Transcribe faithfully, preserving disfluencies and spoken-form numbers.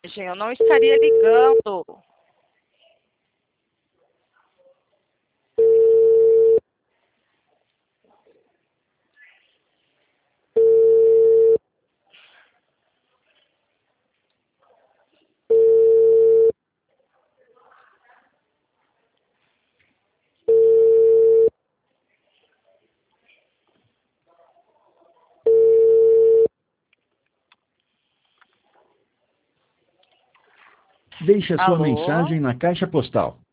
Eu não estaria ligando. Deixe a sua Alô? mensagem na caixa postal